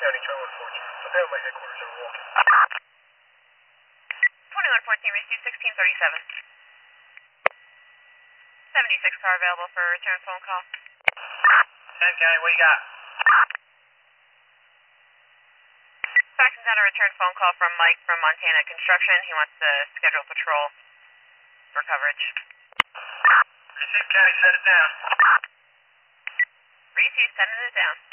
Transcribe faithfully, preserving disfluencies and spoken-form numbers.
County, twenty-one fourteen. So down my headquarters in Milwaukee. twenty-one fourteen, receive sixteen thirty-seven. seventy-six car available for return phone call. ten County, what you got? Faxing down a return phone call from Mike from Montana Construction. He wants to schedule patrol for coverage. Receive County, set it down. Receive, sending it down.